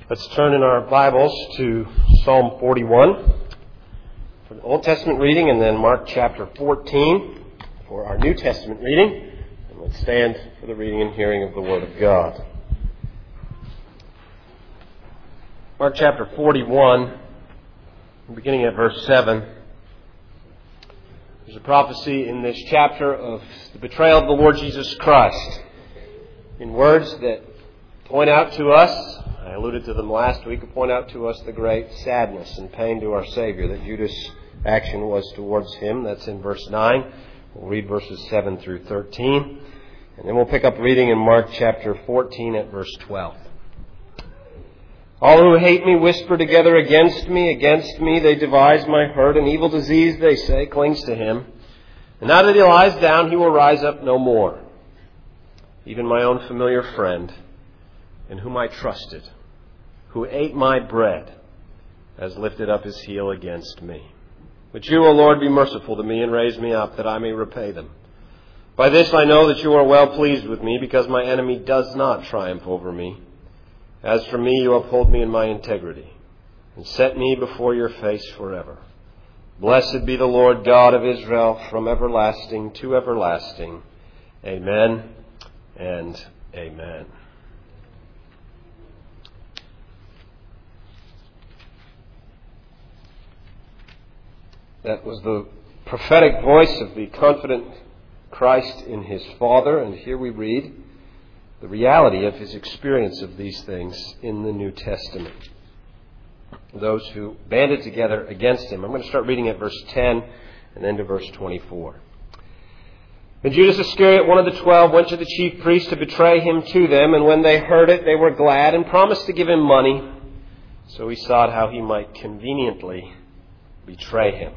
Let's turn in our Bibles to Psalm 41 for the Old Testament reading, and then Mark chapter 14 for our New Testament reading. And let's stand for the reading and hearing of the Word of God. Mark chapter 41, beginning at verse 7. There's a prophecy in this chapter of the betrayal of the Lord Jesus Christ in words that point out to us, I alluded to them last week, point out to us the great sadness and pain to our Savior that Judas' action was towards him. That's in verse 9. We'll read verses 7 through 13. And then we'll pick up reading in Mark chapter 14 at verse 12. All who hate me whisper together against me they devise my hurt. An evil disease, they say, clings to him. And now that he lies down, he will rise up no more. Even my own familiar friend, in whom I trusted, who ate my bread, has lifted up his heel against me. But you, O Lord, be merciful to me and raise me up, that I may repay them. By this I know that you are well pleased with me, because my enemy does not triumph over me. As for me, you uphold me in my integrity, and set me before your face forever. Blessed be the Lord God of Israel, from everlasting to everlasting. Amen and amen. That was the prophetic voice of the confident Christ in his Father, and here we read the reality of his experience of these things in the New Testament. Those who banded together against him. I'm going to start reading at verse 10 and then to verse 24. And Judas Iscariot, one of the 12, went to the chief priests to betray him to them, and when they heard it, they were glad and promised to give him money. So he sought how he might conveniently betray him.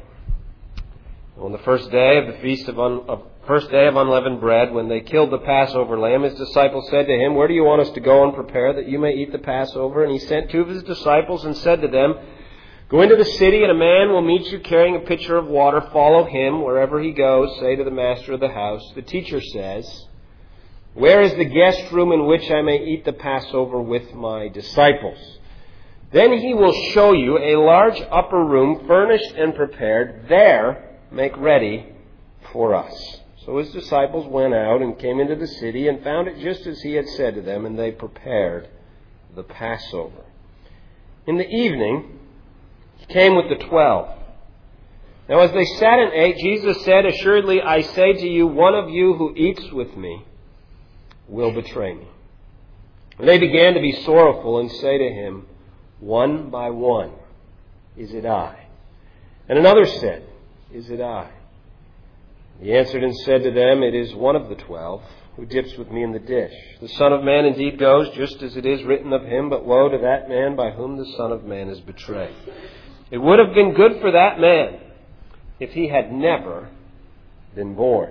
On the first day of the feast of unleavened bread, when they killed the Passover lamb, his disciples said to him, "Where do you want us to go and prepare that you may eat the Passover?" And he sent two of his disciples and said to them, "Go into the city, and a man will meet you carrying a pitcher of water. Follow him. Wherever he goes, say to the master of the house, 'The teacher says, where is the guest room in which I may eat the Passover with my disciples?' Then he will show you a large upper room, furnished and prepared. There make ready for us." So his disciples went out and came into the city and found it just as he had said to them, and they prepared the Passover. In the evening, he came with the 12. Now as they sat and ate, Jesus said, "Assuredly I say to you, one of you who eats with me will betray me." And they began to be sorrowful and say to him, one by one, "Is it I?" And another said, "Is it I?" He answered and said to them, "It is one of the 12 who dips with me in the dish. The Son of Man indeed goes just as it is written of him, but woe to that man by whom the Son of Man is betrayed. It would have been good for that man if he had never been born."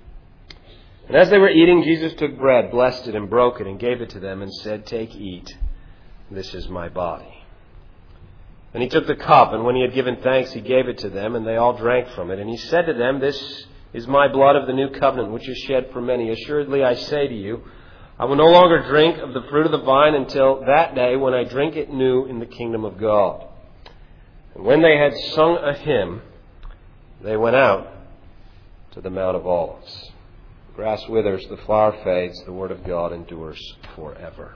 And as they were eating, Jesus took bread, blessed it, and broke it, and gave it to them, and said, "Take, eat. This is my body." And he took the cup, and when he had given thanks, he gave it to them, and they all drank from it. And he said to them, "This is my blood of the new covenant, which is shed for many. Assuredly, I say to you, I will no longer drink of the fruit of the vine until that day when I drink it new in the kingdom of God." And when they had sung a hymn, they went out to the Mount of Olives. The grass withers, the flower fades, the word of God endures forever.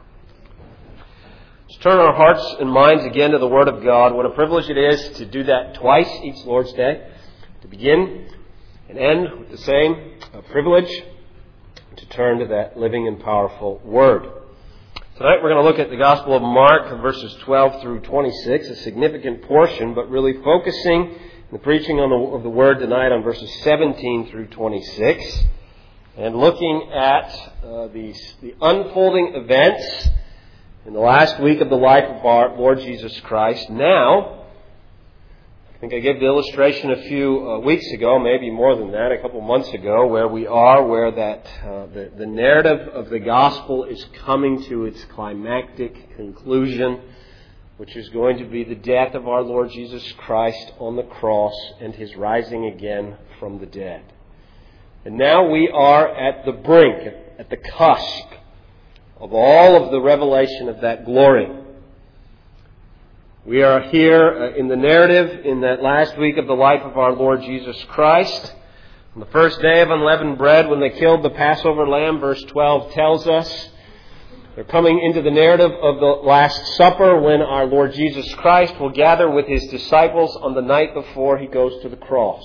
Let's turn our hearts and minds again to the Word of God. What a privilege it is to do that twice each Lord's Day. To begin and end with the same privilege, to turn to that living and powerful Word. Tonight we're going to look at the Gospel of Mark, verses 12 through 26, a significant portion, but really focusing in the preaching of the Word tonight on verses 17 through 26, and looking at the unfolding events in the last week of the life of our Lord Jesus Christ. Now, I think I gave the illustration a few weeks ago, maybe more than that, a couple months ago, where we are, where that the narrative of the gospel is coming to its climactic conclusion, which is going to be the death of our Lord Jesus Christ on the cross and his rising again from the dead. And now we are at the brink, at the cusp of all of the revelation of that glory. We are here in the narrative in that last week of the life of our Lord Jesus Christ. On the first day of unleavened bread, when they killed the Passover lamb, verse 12 tells us, they're coming into the narrative of the Last Supper when our Lord Jesus Christ will gather with His disciples on the night before He goes to the cross.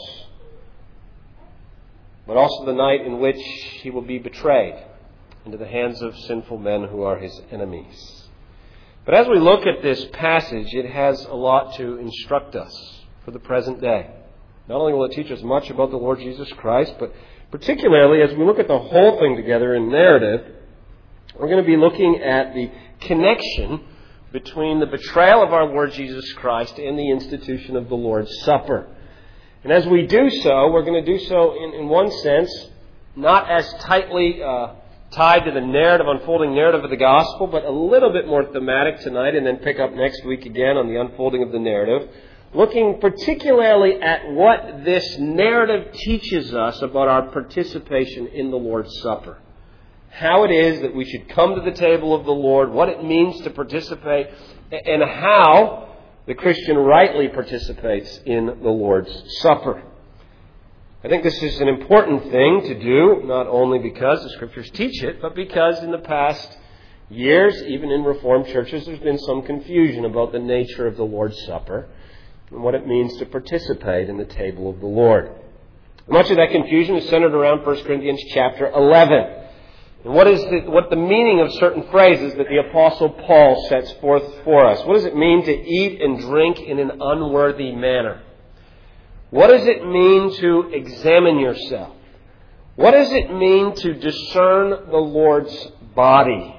But also the night in which He will be betrayed into the hands of sinful men who are His enemies. But as we look at this passage, it has a lot to instruct us for the present day. Not only will it teach us much about the Lord Jesus Christ, but particularly as we look at the whole thing together in narrative, we're going to be looking at the connection between the betrayal of our Lord Jesus Christ and the institution of the Lord's Supper. And as we do so, we're going to do so in one sense, not as tightly tied to the unfolding narrative of the gospel, but a little bit more thematic tonight, and then pick up next week again on the unfolding of the narrative, looking particularly at what this narrative teaches us about our participation in the Lord's Supper. How it is that we should come to the table of the Lord, what it means to participate, and how the Christian rightly participates in the Lord's Supper. I think this is an important thing to do, not only because the Scriptures teach it, but because in the past years, even in Reformed churches, there's been some confusion about the nature of the Lord's Supper and what it means to participate in the table of the Lord. Much of that confusion is centered around 1 Corinthians chapter 11. And what the meaning of certain phrases that the Apostle Paul sets forth for us. What does it mean to eat and drink in an unworthy manner? What does it mean to examine yourself? What does it mean to discern the Lord's body?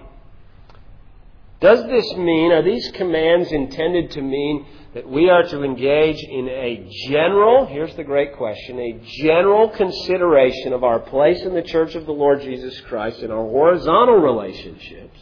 Are these commands intended to mean that we are to engage in a general, here's the great question, a general consideration of our place in the church of the Lord Jesus Christ in our horizontal relationships?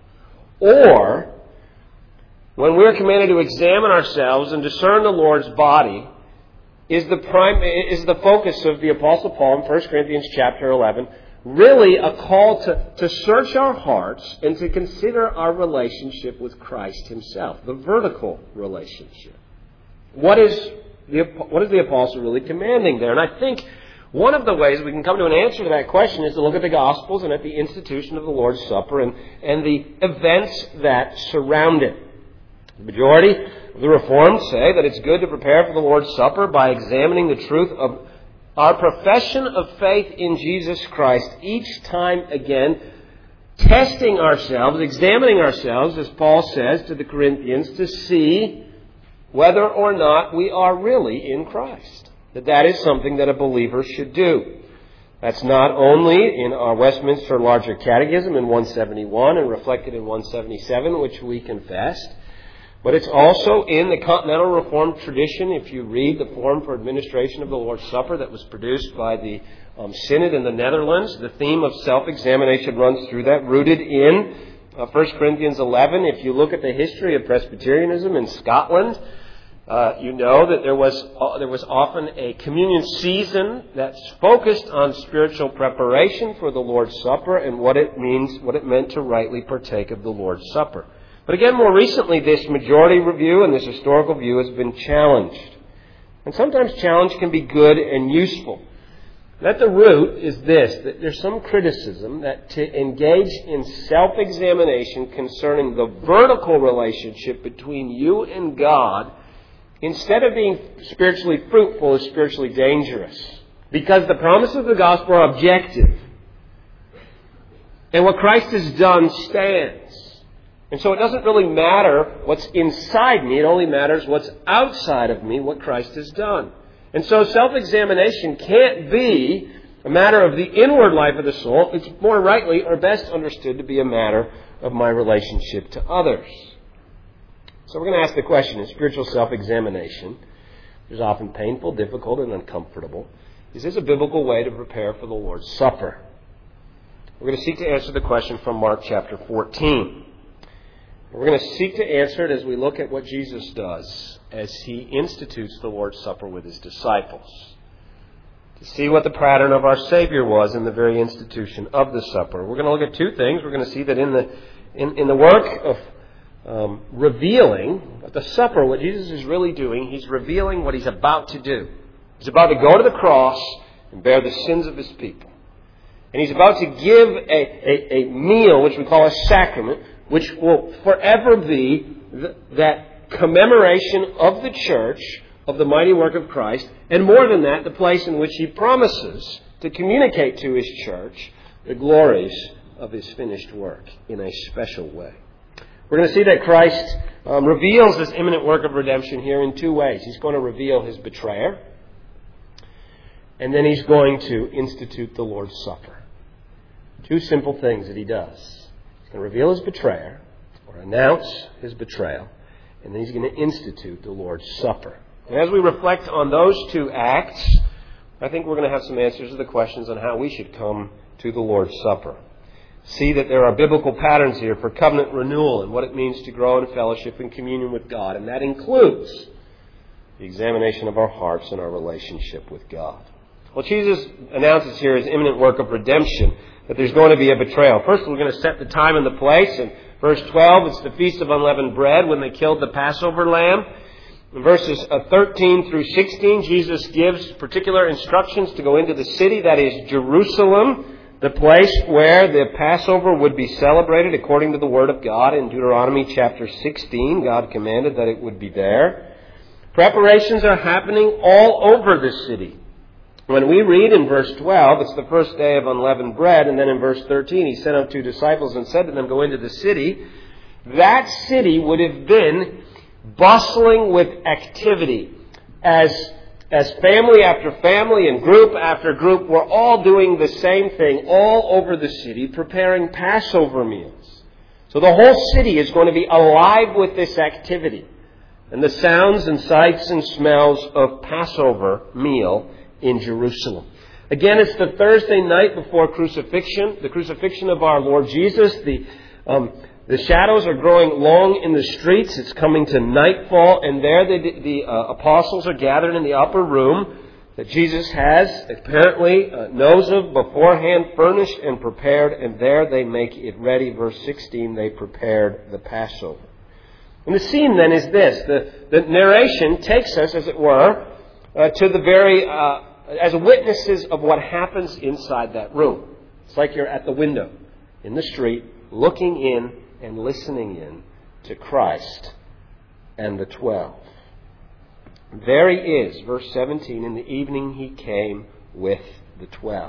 Or, when we're commanded to examine ourselves and discern the Lord's body, is the focus of the Apostle Paul in 1 Corinthians chapter 11 really a call to search our hearts and to consider our relationship with Christ Himself, the vertical relationship? What is the Apostle really commanding there? And I think one of the ways we can come to an answer to that question is to look at the Gospels and at the institution of the Lord's Supper and the events that surround it. The majority of the Reformed say that it's good to prepare for the Lord's Supper by examining the truth of our profession of faith in Jesus Christ each time again, testing ourselves, examining ourselves, as Paul says to the Corinthians, to see whether or not we are really in Christ. That is something that a believer should do. That's not only in our Westminster Larger Catechism in 171 and reflected in 177, which we confessed, but it's also in the Continental Reformed tradition. If you read the Form for Administration of the Lord's Supper that was produced by the Synod in the Netherlands, the theme of self-examination runs through that, rooted in 1 Corinthians 11. If you look at the history of Presbyterianism in Scotland, you know that there was often a communion season that's focused on spiritual preparation for the Lord's Supper and what it meant to rightly partake of the Lord's Supper. But again, more recently, this majority view and this historical view has been challenged. And sometimes challenge can be good and useful. And at the root is this, that there's some criticism that to engage in self-examination concerning the vertical relationship between you and God, instead of being spiritually fruitful, is spiritually dangerous. Because the promises of the gospel are objective. And what Christ has done stands. And so it doesn't really matter what's inside me. It only matters what's outside of me, what Christ has done. And so self-examination can't be a matter of the inward life of the soul. It's more rightly or best understood to be a matter of my relationship to others. So we're going to ask the question, in spiritual self-examination, which is often painful, difficult, and uncomfortable, is this a biblical way to prepare for the Lord's Supper? We're going to seek to answer the question from Mark chapter 14. We're going to seek to answer it as we look at what Jesus does as He institutes the Lord's Supper with His disciples. To see what the pattern of our Savior was in the very institution of the supper. We're going to look at two things. We're going to see that in the work of revealing what the supper, what Jesus is really doing, He's revealing what He's about to do. He's about to go to the cross and bear the sins of His people. And He's about to give a meal, which we call a sacrament, which will forever be that commemoration of the church, of the mighty work of Christ, and more than that, the place in which He promises to communicate to His church the glories of His finished work in a special way. We're going to see that Christ reveals this imminent work of redemption here in two ways. He's going to reveal His betrayer, and then He's going to institute the Lord's Supper. Two simple things that He does. He's going to reveal His betrayer, or announce His betrayal, and then He's going to institute the Lord's Supper. And as we reflect on those two acts, I think we're going to have some answers to the questions on how we should come to the Lord's Supper. See that there are biblical patterns here for covenant renewal and what it means to grow in fellowship and communion with God. And that includes the examination of our hearts and our relationship with God. Well, Jesus announces here His imminent work of redemption, that there's going to be a betrayal. First, we're going to set the time and the place. In verse 12, it's the Feast of Unleavened Bread when they killed the Passover lamb. In verses 13 through 16, Jesus gives particular instructions to go into the city, that is Jerusalem, the place where the Passover would be celebrated according to the Word of God. In Deuteronomy chapter 16, God commanded that it would be there. Preparations are happening all over the city. When we read in verse 12, it's the first day of unleavened bread, and then in verse 13, He sent out 2 disciples and said to them, go into the city. That city would have been bustling with activity as family after family and group after group were all doing the same thing all over the city, preparing Passover meals. So the whole city is going to be alive with this activity and the sounds and sights and smells of Passover meal in Jerusalem. Again, it's the Thursday night before crucifixion, the crucifixion of our Lord Jesus. The shadows are growing long in the streets. It's coming to nightfall, and there the apostles are gathered in the upper room that Jesus has apparently knows of beforehand, furnished and prepared, and there they make it ready. Verse 16, they prepared the Passover. And the scene then is this. The narration takes us, as it were, to the very, as witnesses of what happens inside that room. It's like you're at the window in the street, looking in and listening in to Christ and the 12. There He is, verse 17, in the evening He came with the 12.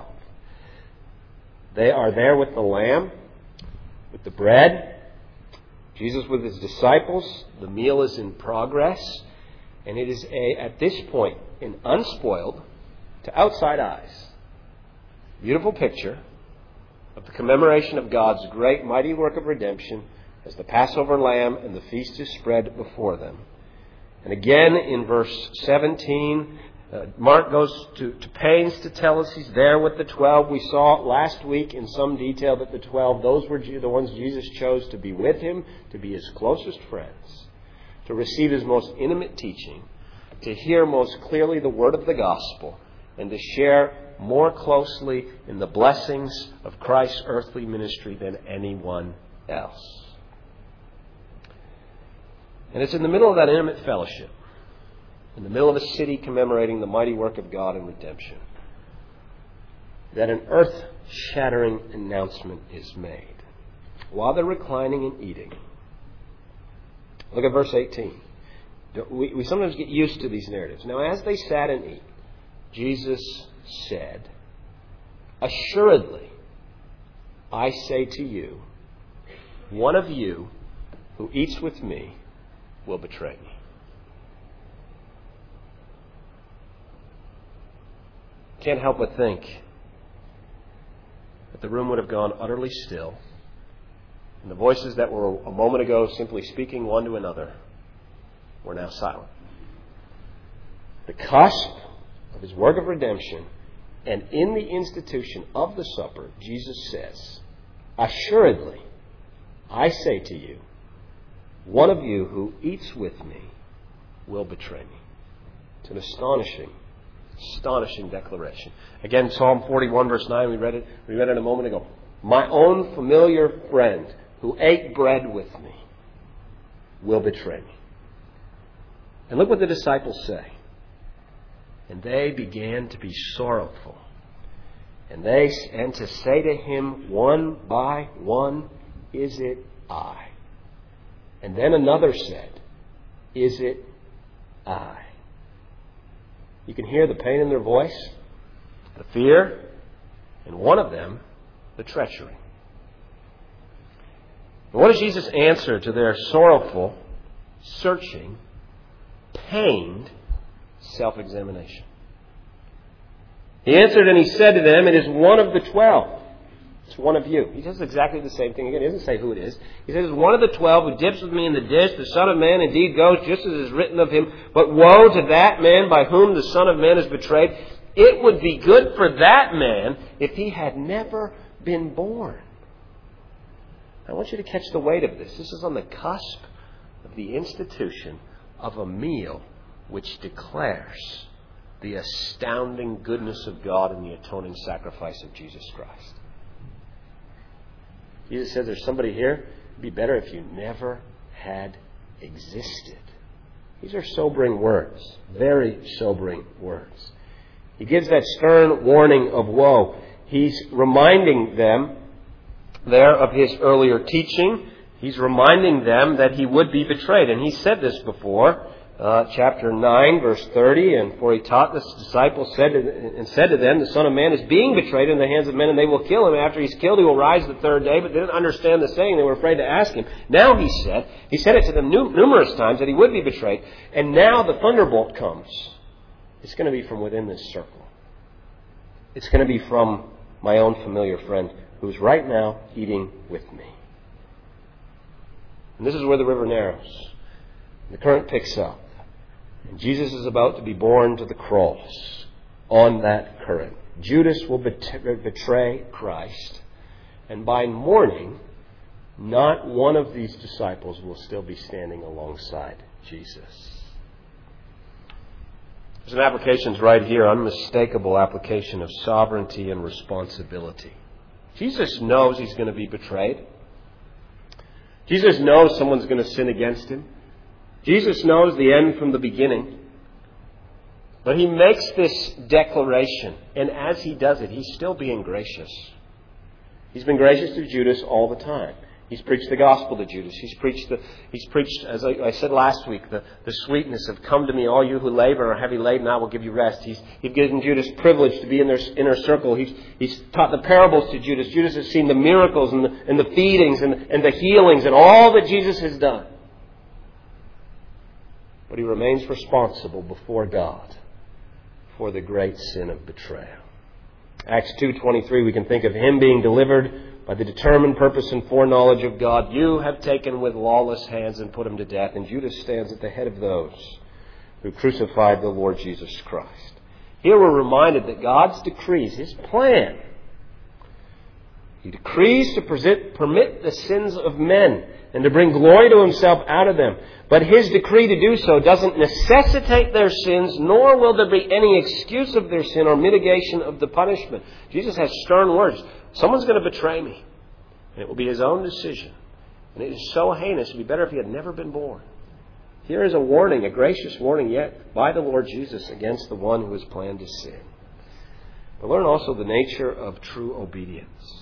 They are there with the lamb, with the bread, Jesus with His disciples. The meal is in progress, and it is at this point an unspoiled, to outside eyes, beautiful picture of the commemoration of God's great, mighty work of redemption as the Passover lamb and the feast is spread before them. And again, in verse 17, Mark goes to pains to tell us He's there with the 12. We saw last week in some detail that the 12, those were the ones Jesus chose to be with Him, to be His closest friends, to receive His most intimate teaching, to hear most clearly the word of the gospel, and to share more closely in the blessings of Christ's earthly ministry than anyone else. And it's in the middle of that intimate fellowship, in the middle of a city commemorating the mighty work of God in redemption, that an earth-shattering announcement is made. While they're reclining and eating, look at verse 18. We sometimes get used to these narratives. Now, as they sat and ate, Jesus said, assuredly, I say to you, one of you who eats with me will betray me. Can't help but think that the room would have gone utterly still, and the voices that were a moment ago simply speaking one to another were now silent. The cusp of His work of redemption, and in the institution of the supper, Jesus says, assuredly, I say to you, one of you who eats with me will betray me. It's an astonishing declaration. Again, Psalm 41, verse 9, we read it a moment ago. My own familiar friend who ate bread with me will betray me. And look what the disciples say. And they began to be sorrowful. And to say to him one by one, "Is it I?" And then another said, "Is it I?" You can hear the pain in their voice, the fear, and one of them, the treachery. But what does Jesus answer to their sorrowful, searching, pained self-examination? He answered and he said to them, "It is one of the 12. It's one of you." He does exactly the same thing again. He doesn't say who it is. He says, "It's one of the 12 who dips with me in the dish. The Son of Man indeed goes just as is written of him. But woe to that man by whom the Son of Man is betrayed. It would be good for that man if he had never been born." I want you to catch the weight of this. This is on the cusp of the institution of a meal which declares the astounding goodness of God and the atoning sacrifice of Jesus Christ. Jesus says there's somebody here, it'd be better if you never had existed. These are sobering words, very sobering words. He gives that stern warning of woe. He's reminding them there of his earlier teaching. He's reminding them that he would be betrayed. And he said this before, chapter 9, verse 30. "And for he taught the disciples said to them, the Son of Man is being betrayed in the hands of men, and they will kill him. After he's killed, he will rise the third day." But they didn't understand the saying. They were afraid to ask him. Now he said it to them numerous times that he would be betrayed. And now the thunderbolt comes. It's going to be from within this circle. It's going to be from my own familiar friend who's right now eating with me. And this is where the river narrows. The current picks up. And Jesus is about to be borne to the cross on that current. Judas will betray Christ. And by morning, not one of these disciples will still be standing alongside Jesus. There's an application right here, unmistakable application of sovereignty and responsibility. Jesus knows he's going to be betrayed. Jesus knows someone's going to sin against him. Jesus knows the end from the beginning. But he makes this declaration, and as he does it, he's still being gracious. He's been gracious to Judas all the time. He's preached the gospel to Judas. He's preached, as I said last week, the sweetness of "Come to me, all you who labor and are heavy laden, I will give you rest." He's given Judas privilege to be in their inner circle. He's taught the parables to Judas. Judas has seen the miracles and the feedings and the healings and all that Jesus has done. But he remains responsible before God for the great sin of betrayal. Acts 2:23, we can think of him being delivered by the determined purpose and foreknowledge of God. "You have taken with lawless hands and put him to death." And Judas stands at the head of those who crucified the Lord Jesus Christ. Here we're reminded that God's decrees, his plan, he decrees to permit the sins of men and to bring glory to himself out of them. But his decree to do so doesn't necessitate their sins, nor will there be any excuse of their sin or mitigation of the punishment. Jesus has stern words. Someone's going to betray me, and it will be his own decision. And it is so heinous, it would be better if he had never been born. Here is a warning, a gracious warning yet by the Lord Jesus against the one who has planned to sin. But learn also the nature of true obedience.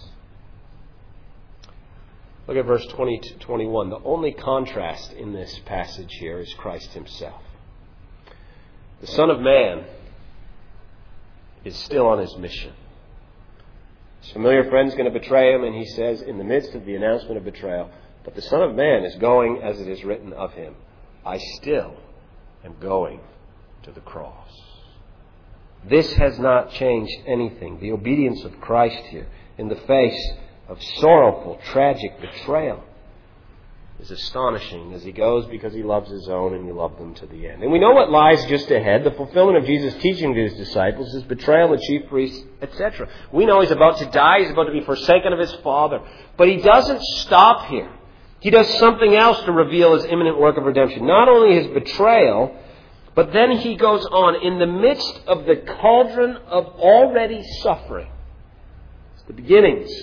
Look at verse 20 to 21. The only contrast in this passage here is Christ himself. The Son of Man is still on his mission. His familiar friend's going to betray him, and he says in the midst of the announcement of betrayal, "But the Son of Man is going as it is written of him. I still am going to the cross." This has not changed anything. The obedience of Christ here in the face of sorrowful, tragic betrayal is astonishing as he goes because he loves his own and he loved them to the end. And we know what lies just ahead. The fulfillment of Jesus' teaching to his disciples, his betrayal of the chief priests, etc. We know he's about to die. He's about to be forsaken of his Father. But he doesn't stop here. He does something else to reveal his imminent work of redemption. Not only his betrayal, but then he goes on in the midst of the cauldron of already suffering. It's the beginnings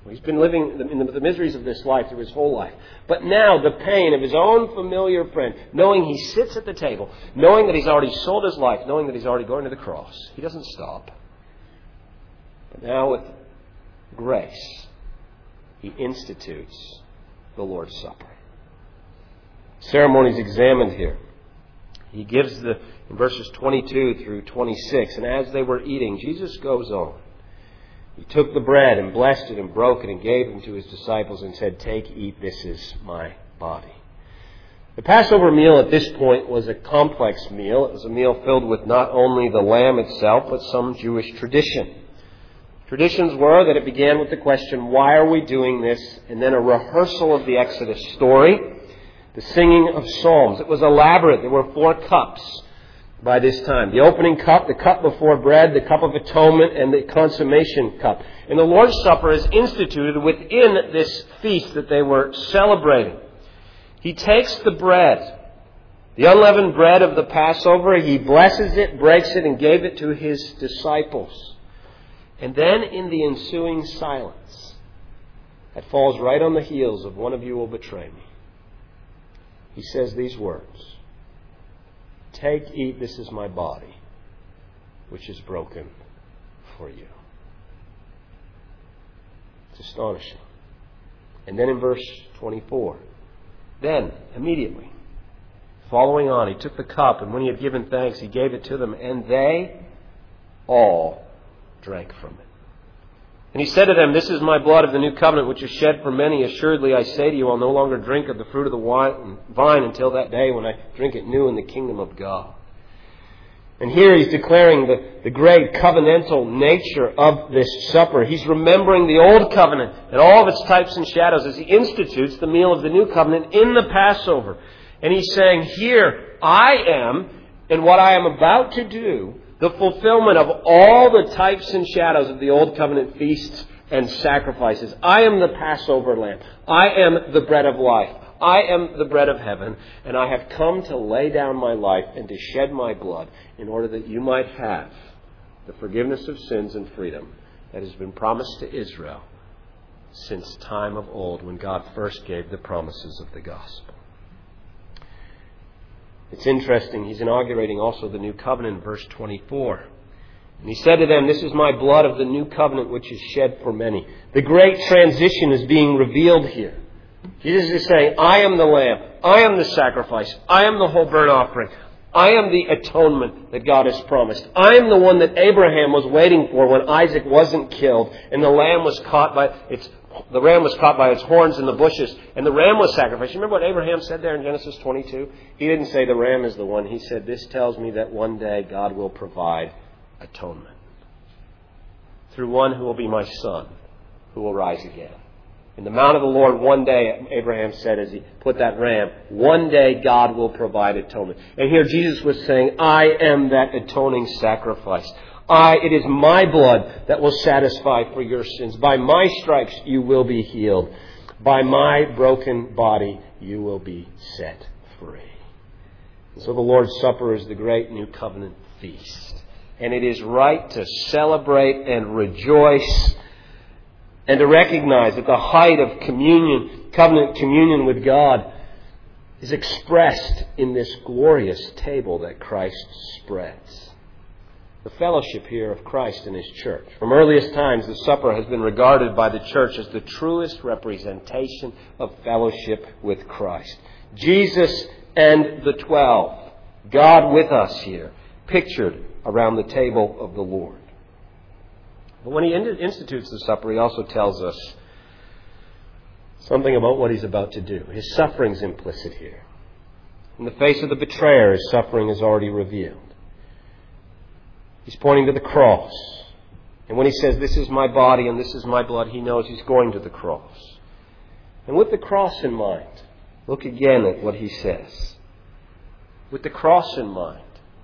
He's been living in the miseries of this life through his whole life. But now the pain of his own familiar friend, knowing he sits at the table, knowing that he's already sold his life, knowing that he's already going to the cross, he doesn't stop. But now with grace, he institutes the Lord's Supper. Ceremony is examined here. He gives in verses 22 through 26, and as they were eating, Jesus goes on. He took the bread and blessed it and broke it and gave it to his disciples and said, "Take, eat, this is my body." The Passover meal at this point was a complex meal. It was a meal filled with not only the lamb itself, but some Jewish tradition. Traditions were that it began with the question, why are we doing this? And then a rehearsal of the Exodus story, the singing of psalms. It was elaborate. There were 4 cups by this time. The opening cup, the cup before bread, the cup of atonement, and the consummation cup. And the Lord's Supper is instituted within this feast that they were celebrating. He takes the bread, the unleavened bread of the Passover, he blesses it, breaks it, and gave it to his disciples. And then in the ensuing silence, that falls right on the heels of "one of you will betray me," he says these words, "Take, eat, this is my body, which is broken for you." It's astonishing. And then in verse 24, then, immediately, following on, he took the cup, and when he had given thanks, he gave it to them, and they all drank from it. And he said to them, "This is my blood of the new covenant, which is shed for many. Assuredly, I say to you, I'll no longer drink of the fruit of the vine until that day when I drink it new in the kingdom of God." And here he's declaring the great covenantal nature of this supper. He's remembering the old covenant and all of its types and shadows as he institutes the meal of the new covenant in the Passover. And he's saying, here I am, and what I am about to do, the fulfillment of all the types and shadows of the Old Covenant feasts and sacrifices. I am the Passover lamb. I am the bread of life. I am the bread of heaven. And I have come to lay down my life and to shed my blood in order that you might have the forgiveness of sins and freedom that has been promised to Israel since time of old when God first gave the promises of the gospel. It's interesting, he's inaugurating also the new covenant in verse 24. And he said to them, "This is my blood of the new covenant which is shed for many." The great transition is being revealed here. Jesus is saying, I am the lamb, I am the sacrifice, I am the whole burnt offering, I am the atonement that God has promised. I am the one that Abraham was waiting for when Isaac wasn't killed and the ram was caught by its horns in the bushes, and the ram was sacrificed. You remember what Abraham said there in Genesis 22? He didn't say the ram is the one. He said, "This tells me that one day God will provide atonement through one who will be my son, who will rise again." In the mount of the Lord, one day, Abraham said as he put that ram, one day God will provide atonement. And here Jesus was saying, I am that atoning sacrifice. It is my blood that will satisfy for your sins. By my stripes you will be healed. By my broken body you will be set free. And so the Lord's Supper is the great new covenant feast. And it is right to celebrate and rejoice and to recognize that the height of communion, covenant communion with God, is expressed in this glorious table that Christ spreads. The fellowship here of Christ and His church. From earliest times, the supper has been regarded by the church as the truest representation of fellowship with Christ. Jesus and the 12, God with us here, pictured around the table of the Lord. But when He institutes the supper, He also tells us something about what He's about to do. His suffering's implicit here. In the face of the betrayer, His suffering is already revealed. He's pointing to the cross. And when He says, this is my body and this is my blood, He knows He's going to the cross. And with the cross in mind, look again at what He says. With the cross in mind,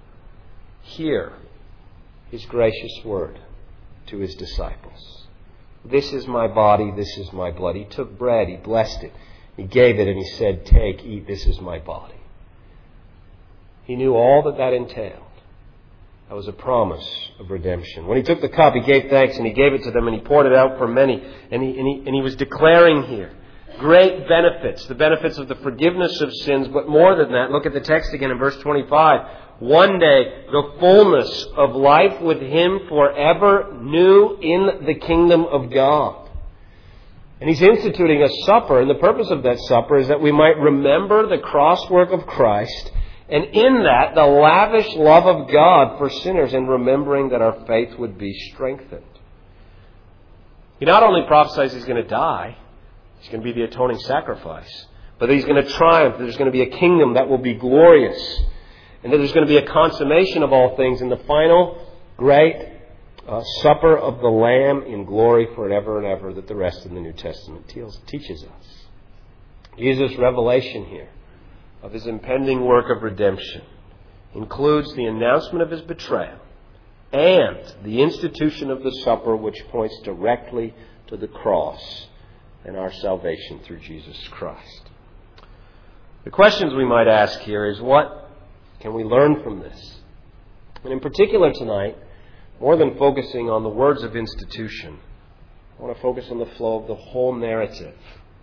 hear His gracious word to His disciples. This is my body, this is my blood. He took bread, He blessed it, He gave it, and He said, take, eat, this is my body. He knew all that entailed. That was a promise of redemption. When he took the cup, he gave thanks and he gave it to them and he poured it out for many. And he was declaring here great benefits, the benefits of the forgiveness of sins. But more than that, look at the text again in verse 25. One day, the fullness of life with Him forever new in the kingdom of God. And He's instituting a supper, and the purpose of that supper is that we might remember the cross work of Christ, and in that, the lavish love of God for sinners, and remembering that our faith would be strengthened. He not only prophesies He's going to die, He's going to be the atoning sacrifice, but that He's going to triumph, that there's going to be a kingdom that will be glorious, and that there's going to be a consummation of all things in the final great supper of the Lamb in glory forever and ever that the rest of the New Testament teaches us. Jesus' revelation here of His impending work of redemption includes the announcement of His betrayal and the institution of the supper, which points directly to the cross and our salvation through Jesus Christ. The questions we might ask here is, what can we learn from this? And in particular tonight, more than focusing on the words of institution, I want to focus on the flow of the whole narrative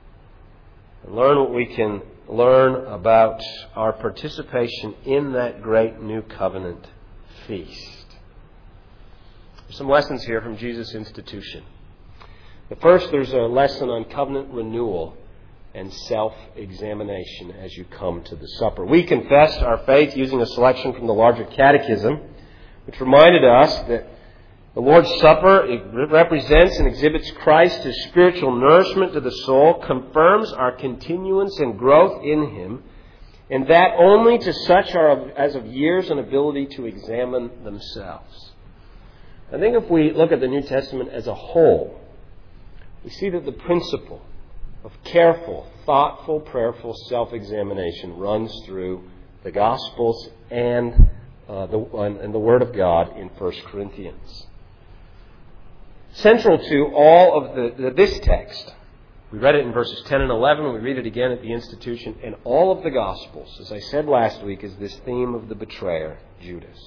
and learn what we can learn about our participation in that great new covenant feast. There's some lessons here from Jesus' institution. The first, there's a lesson on covenant renewal and self-examination as you come to the supper. We confessed our faith using a selection from the larger catechism, which reminded us that the Lord's Supper, it represents and exhibits Christ as spiritual nourishment to the soul, confirms our continuance and growth in Him, and that only to such as of years and ability to examine themselves. I think if we look at the New Testament as a whole, we see that the principle of careful, thoughtful, prayerful self-examination runs through the Gospels and the Word of God in 1 Corinthians. Central to all of this text, we read it in verses 10 and 11, we read it again at the institution, and all of the Gospels, as I said last week, is this theme of the betrayer, Judas.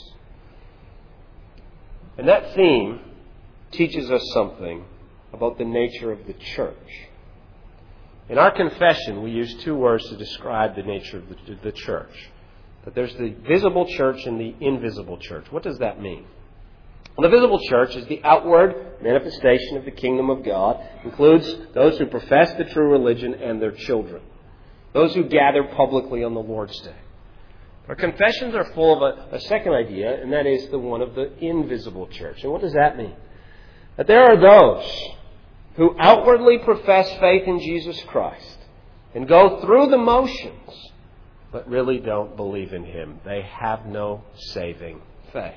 And that theme teaches us something about the nature of the church. In our confession, we use two words to describe the nature of the church. That there's the visible church and the invisible church. What does that mean? Well, the visible church is the outward manifestation of the kingdom of God. It includes those who profess the true religion and their children. Those who gather publicly on the Lord's Day. Our confessions are full of a second idea, and that is the one of the invisible church. And what does that mean? That there are those who outwardly profess faith in Jesus Christ and go through the motions, but really don't believe in Him. They have no saving faith.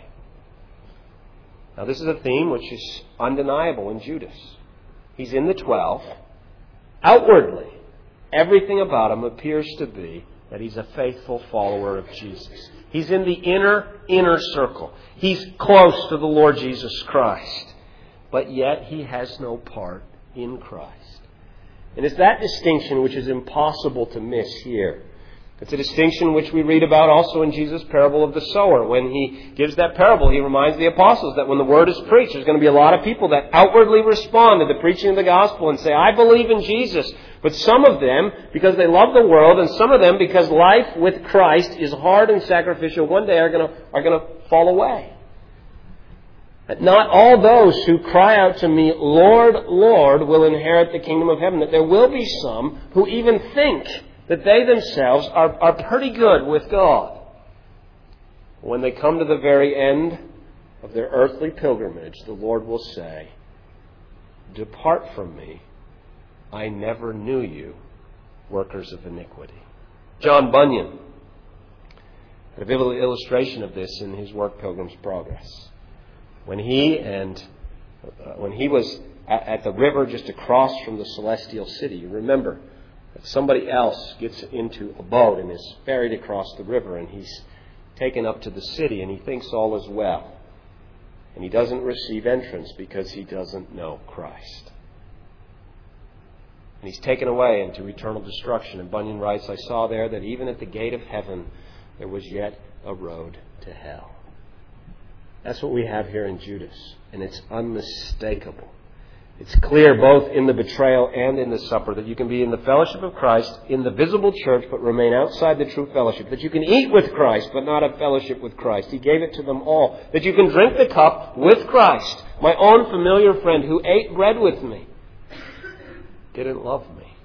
Now, this is a theme which is undeniable in Judas. He's in the 12. Outwardly, everything about him appears to be that he's a faithful follower of Jesus. He's in the inner circle. He's close to the Lord Jesus Christ. But yet, he has no part in Christ. And it's that distinction which is impossible to miss here. It's a distinction which we read about also in Jesus' parable of the sower. When He gives that parable, He reminds the apostles that when the word is preached, there's going to be a lot of people that outwardly respond to the preaching of the gospel and say, I believe in Jesus. But some of them, because they love the world, and some of them, because life with Christ is hard and sacrificial, one day are going to fall away. That not all those who cry out to me, Lord, Lord, will inherit the kingdom of heaven. That there will be some who even think that they themselves are pretty good with God. When they come to the very end of their earthly pilgrimage, the Lord will say, Depart from me, I never knew you, workers of iniquity. John Bunyan had a vivid illustration of this in his work Pilgrim's Progress. When he was at the river just across from the celestial city, you remember that somebody else gets into a boat and is ferried across the river, and he's taken up to the city, and he thinks all is well. And he doesn't receive entrance because he doesn't know Christ. And he's taken away into eternal destruction. And Bunyan writes, I saw there that even at the gate of heaven there was yet a road to hell. That's what we have here in Judas. And it's unmistakable. It's clear both in the betrayal and in the supper that you can be in the fellowship of Christ, in the visible church, but remain outside the true fellowship. That you can eat with Christ, but not have fellowship with Christ. He gave it to them all. That you can drink the cup with Christ, my own familiar friend who ate bread with me, didn't love me.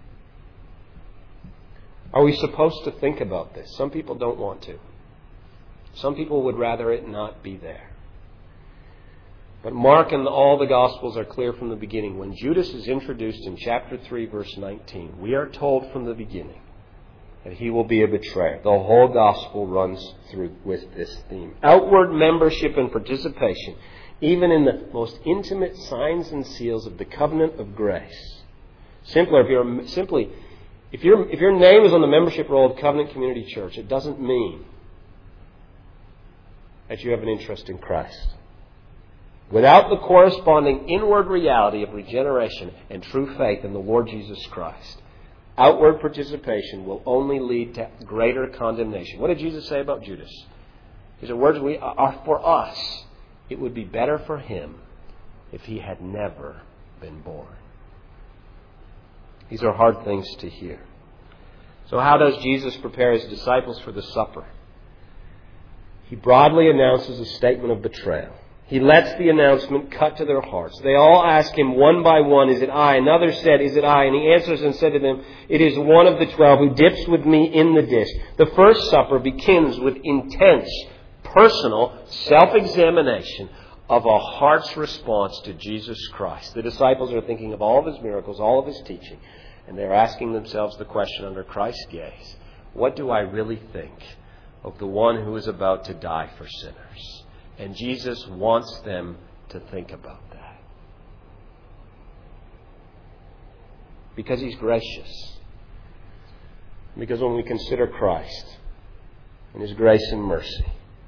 Are we supposed to think about this? Some people don't want to. Some people would rather it not be there. But Mark and all the Gospels are clear from the beginning. When Judas is introduced in chapter 3, verse 19, we are told from the beginning that he will be a betrayer. The whole Gospel runs through with this theme. Outward membership and participation, even in the most intimate signs and seals of the covenant of grace. If your name is on the membership roll of Covenant Community Church, it doesn't mean that you have an interest in Christ. Without the corresponding inward reality of regeneration and true faith in the Lord Jesus Christ, outward participation will only lead to greater condemnation. What did Jesus say about Judas? He said, words are for us. It would be better for him if he had never been born. These are hard things to hear. So how does Jesus prepare his disciples for the supper? He broadly announces a statement of betrayal. He lets the announcement cut to their hearts. They all ask him one by one, "Is it I?" Another said, "Is it I?" And he answers and said to them, "It is one of the 12 who dips with me in the dish." The first supper begins with intense, personal self-examination of a heart's response to Jesus Christ. The disciples are thinking of all of his miracles, all of his teaching, and they're asking themselves the question under Christ's gaze, what do I really think of the one who is about to die for sinners? And Jesus wants them to think about that. Because he's gracious. Because when we consider Christ and his grace and mercy,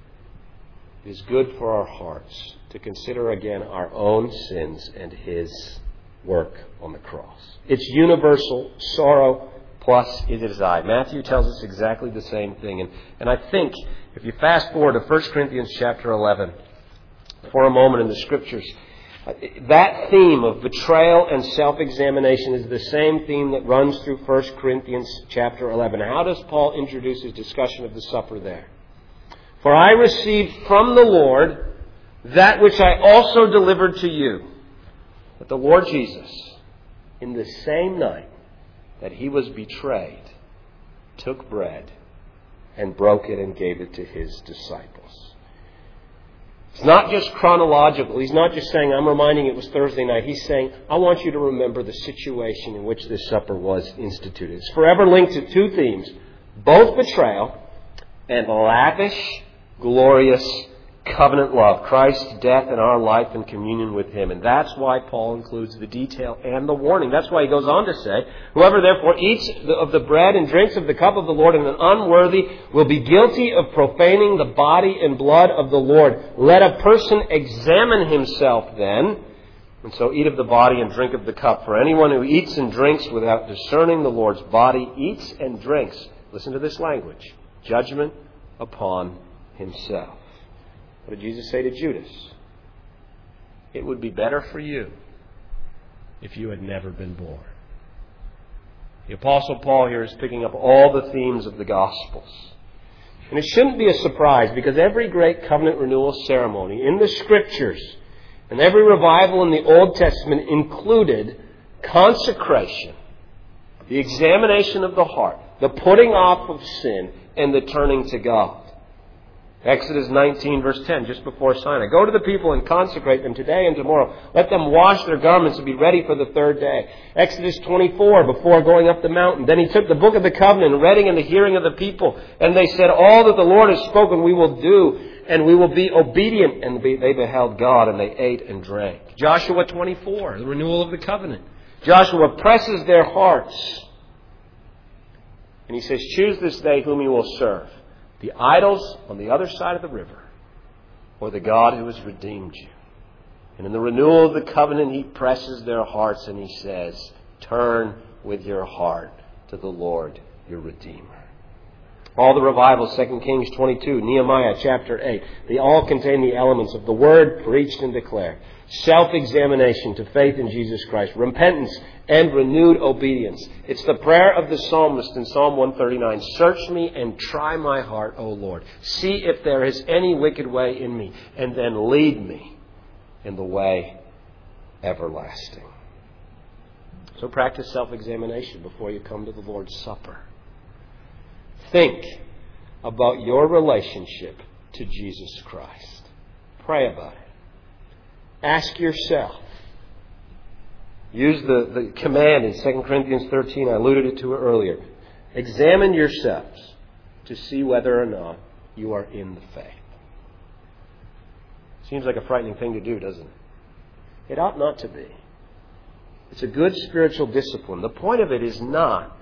it is good for our hearts to consider again our own sins and his work on the cross. It's universal sorrow plus it is I. Matthew tells us exactly the same thing. And I think if you fast forward to 1 Corinthians chapter 11 for a moment in the Scriptures, that theme of betrayal and self-examination is the same theme that runs through 1 Corinthians chapter 11. How does Paul introduce his discussion of the supper there? "For I received from the Lord that which I also delivered to you, that the Lord Jesus, in the same night that he was betrayed, took bread and broke it and gave it to his disciples." It's not just chronological. He's not just saying, I'm reminding it was Thursday night. He's saying, I want you to remember the situation in which this supper was instituted. It's forever linked to two themes, both betrayal and lavish, glorious covenant love, Christ's death and our life in communion with him. And that's why Paul includes the detail and the warning. That's why he goes on to say, "Whoever therefore eats of the bread and drinks of the cup of the Lord in an unworthy will be guilty of profaning the body and blood of the Lord. Let a person examine himself then, and so eat of the body and drink of the cup. For anyone who eats and drinks without discerning the Lord's body eats and drinks," listen to this language, "judgment upon himself." What did Jesus say to Judas? It would be better for you if you had never been born. The Apostle Paul here is picking up all the themes of the Gospels. And it shouldn't be a surprise because every great covenant renewal ceremony in the Scriptures and every revival in the Old Testament included consecration, the examination of the heart, the putting off of sin, and the turning to God. Exodus 19, verse 10, just before Sinai. "Go to the people and consecrate them today and tomorrow. Let them wash their garments and be ready for the third day." Exodus 24, before going up the mountain. "Then he took the book of the covenant and read it in the hearing of the people. And they said, 'All that the Lord has spoken we will do, and we will be obedient.' And they beheld God, and they ate and drank." Joshua 24, the renewal of the covenant. Joshua presses their hearts. And he says, "Choose this day whom you will serve. The idols on the other side of the river, or the God who has redeemed you." And in the renewal of the covenant, he presses their hearts and he says, "Turn with your heart to the Lord your Redeemer." All the revivals, 2 Kings 22, Nehemiah chapter 8, they all contain the elements of the Word preached and declared. Self-examination to faith in Jesus Christ. Repentance and renewed obedience. It's the prayer of the psalmist in Psalm 139. Search me and try my heart, O Lord. See if there is any wicked way in me, and then lead me in the way everlasting. So practice self-examination before you come to the Lord's Supper. Think about your relationship to Jesus Christ. Pray about it. Ask yourself. Use the command in 2 Corinthians 13. I alluded to it earlier. Examine yourselves to see whether or not you are in the faith. Seems like a frightening thing to do, doesn't it? It ought not to be. It's a good spiritual discipline. The point of it is not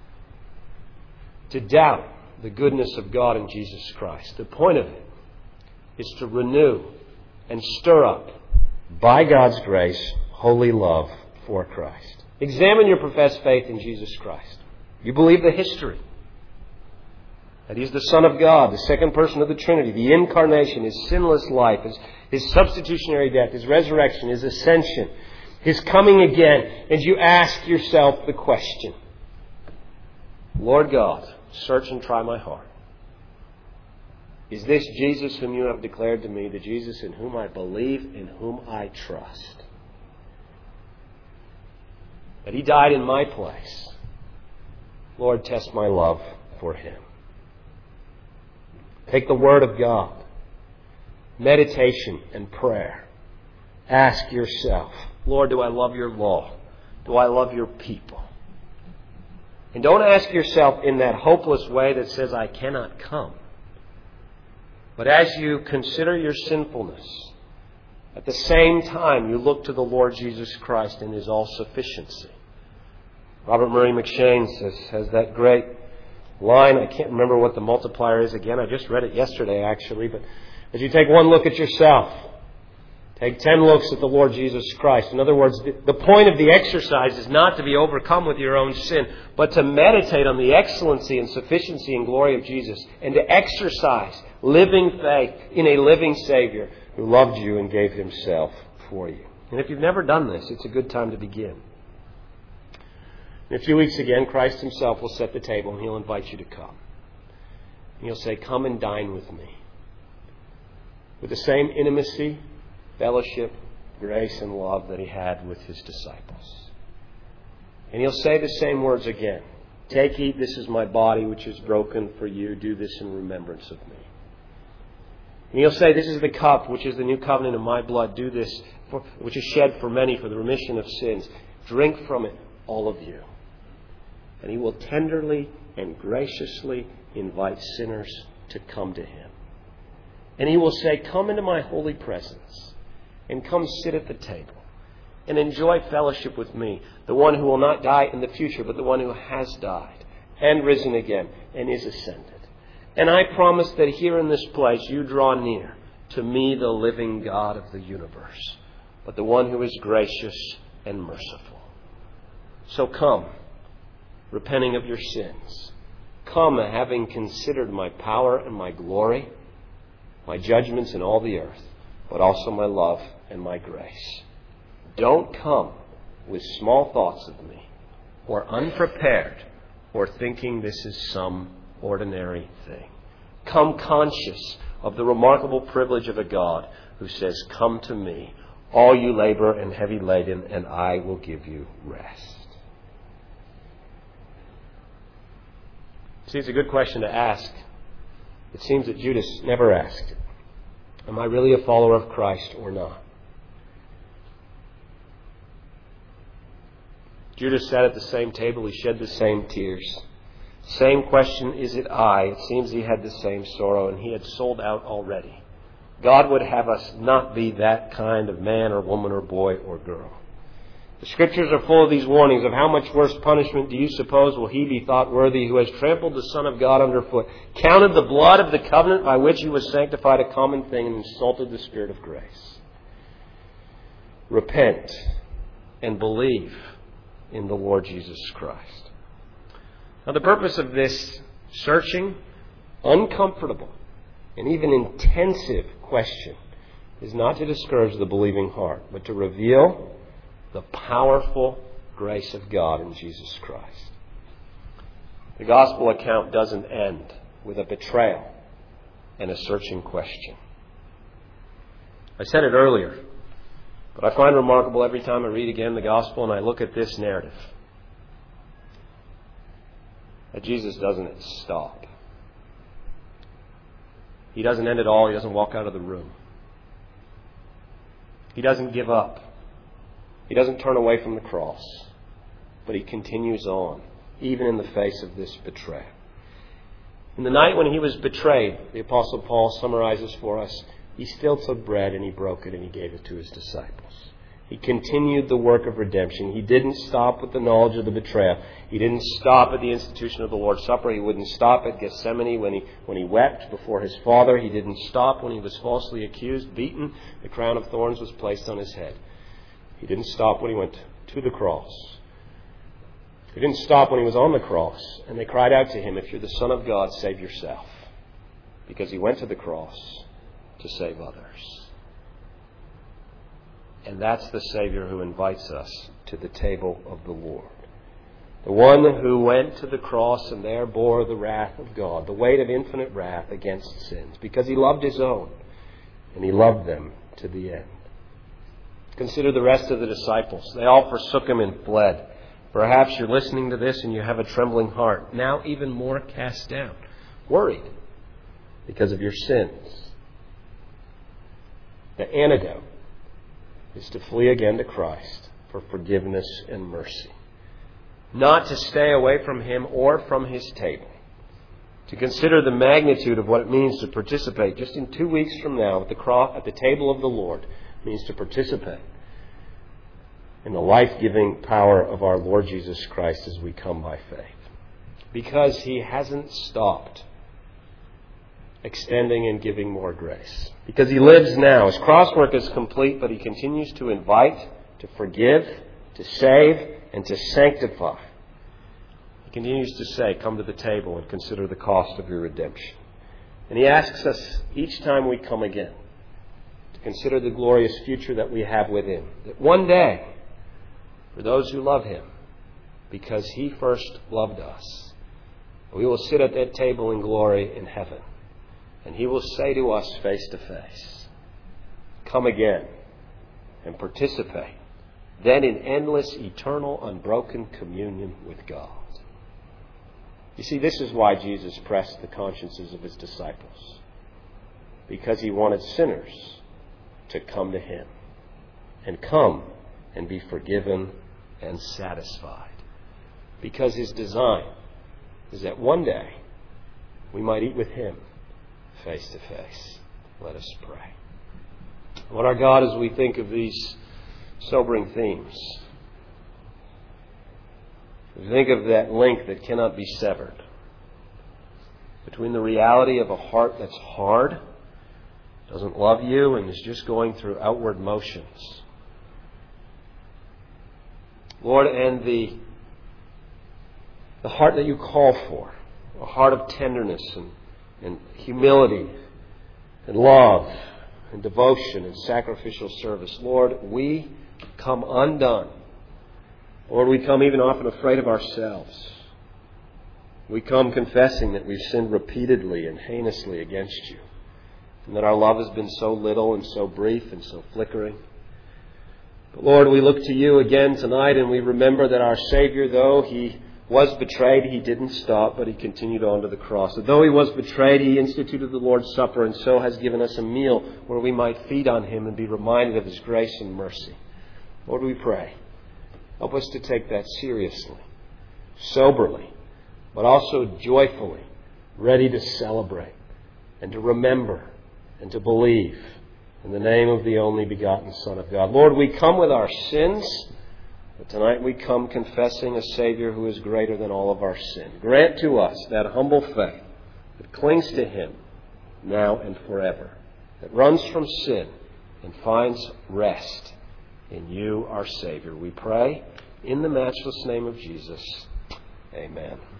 to doubt the goodness of God in Jesus Christ. The point of it is to renew and stir up, by God's grace, holy love for Christ. Examine your professed faith in Jesus Christ. You believe the history. That He's the Son of God, the second person of the Trinity, the incarnation, His sinless life, His substitutionary death, His resurrection, His ascension, His coming again. And you ask yourself the question, Lord God, search and try my heart. Is this Jesus whom you have declared to me, the Jesus in whom I believe, in whom I trust? That He died in my place. Lord, test my love for Him. Take the Word of God, meditation and prayer. Ask yourself, Lord, do I love your law? Do I love your people? And don't ask yourself in that hopeless way that says, I cannot come. But as you consider your sinfulness, at the same time you look to the Lord Jesus Christ in His all-sufficiency. Robert Murray McShane has that great line. I can't remember what the multiplier is again. I just read it yesterday, actually. But as you take one look at yourself, take 10 looks at the Lord Jesus Christ. In other words, the point of the exercise is not to be overcome with your own sin, but to meditate on the excellency and sufficiency and glory of Jesus, and to exercise living faith in a living Savior who loved you and gave Himself for you. And if you've never done this, it's a good time to begin. In a few weeks again, Christ Himself will set the table and He'll invite you to come. And He'll say, come and dine with me. With the same intimacy, fellowship, grace, and love that He had with His disciples. And He'll say the same words again. Take, eat, this is my body which is broken for you. Do this in remembrance of me. And He'll say, this is the cup which is the new covenant of my blood. Do this, which is shed for many for the remission of sins. Drink from it, all of you. And He will tenderly and graciously invite sinners to come to Him. And He will say, come into my holy presence and come sit at the table and enjoy fellowship with me, the one who will not die in the future, but the one who has died and risen again and is ascended. And I promise that here in this place you draw near to me, the living God of the universe, but the one who is gracious and merciful. So come, repenting of your sins. Come, having considered my power and my glory, my judgments in all the earth, but also my love and my grace. Don't come with small thoughts of me, or unprepared, or thinking this is some ordinary thing. Come conscious of the remarkable privilege of a God who says, come to me, all you labor and heavy laden, and I will give you rest. See, it's a good question to ask. It seems that Judas never asked, am I really a follower of Christ or not? Judas sat at the same table. He shed the same tears. Same question, is it I? It seems he had the same sorrow, and he had sold out already. God would have us not be that kind of man or woman or boy or girl. The Scriptures are full of these warnings of how much worse punishment do you suppose will he be thought worthy who has trampled the Son of God underfoot, counted the blood of the covenant by which he was sanctified a common thing, and insulted the Spirit of grace. Repent and believe in the Lord Jesus Christ. Now, the purpose of this searching uncomfortable, and even intensive question is not to discourage the believing heart, but to reveal the powerful grace of God in Jesus Christ. The gospel account doesn't end with a betrayal and a searching question. I said it earlier, but I find remarkable every time I read again the gospel and I look at this narrative that Jesus doesn't stop. He doesn't end it all. He doesn't walk out of the room. He doesn't give up. He doesn't turn away from the cross. But he continues on, even in the face of this betrayal. In the night when he was betrayed, the Apostle Paul summarizes for us, he still took bread and he broke it and he gave it to his disciples. He continued the work of redemption. He didn't stop with the knowledge of the betrayal. He didn't stop at the institution of the Lord's Supper. He wouldn't stop at Gethsemane when he wept before his Father. He didn't stop when he was falsely accused, beaten. The crown of thorns was placed on his head. He didn't stop when he went to the cross. He didn't stop when he was on the cross. And they cried out to him, "If you're the Son of God, save yourself." Because he went to the cross to save others. And that's the Savior who invites us to the table of the Lord. The one who went to the cross and there bore the wrath of God, the weight of infinite wrath against sins, because he loved his own, and he loved them to the end. Consider the rest of the disciples. They all forsook him and fled. Perhaps you're listening to this and you have a trembling heart, now even more cast down, worried because of your sins. The antidote is to flee again to Christ for forgiveness and mercy. Not to stay away from him or from his table. To consider the magnitude of what it means to participate just in 2 weeks from now at the table of the Lord means to participate in the life-giving power of our Lord Jesus Christ as we come by faith. Because he hasn't stopped extending and giving more grace. Because he lives now. His cross work is complete, but he continues to invite, to forgive, to save, and to sanctify. He continues to say, "Come to the table and consider the cost of your redemption." And he asks us each time we come again to consider the glorious future that we have with him. That one day, for those who love him, because he first loved us, we will sit at that table in glory in heaven. And he will say to us face to face, "Come again and participate." Then in endless, eternal, unbroken communion with God. You see, this is why Jesus pressed the consciences of his disciples. Because he wanted sinners to come to him. And come and be forgiven and satisfied. Because his design is that one day we might eat with him face to face. Let us pray. Lord our God, as we think of these sobering themes, we think of that link that cannot be severed between the reality of a heart that's hard, doesn't love you, and is just going through outward motions, Lord, and the heart that you call for, a heart of tenderness and humility and love and devotion and sacrificial service. Lord, we come undone. Lord, we come even often afraid of ourselves. We come confessing that we've sinned repeatedly and heinously against you, and that our love has been so little and so brief and so flickering. But Lord, we look to you again tonight, and we remember that our Savior, though he was betrayed, he didn't stop, but he continued on to the cross. That though he was betrayed, he instituted the Lord's Supper, and so has given us a meal where we might feed on him and be reminded of his grace and mercy. Lord, we pray, help us to take that seriously, soberly, but also joyfully, ready to celebrate and to remember and to believe in the name of the only begotten Son of God. Lord, we come with our sins, but tonight we come confessing a Savior who is greater than all of our sin. Grant to us that humble faith that clings to him now and forever, that runs from sin and finds rest in you, our Savior. We pray in the matchless name of Jesus. Amen.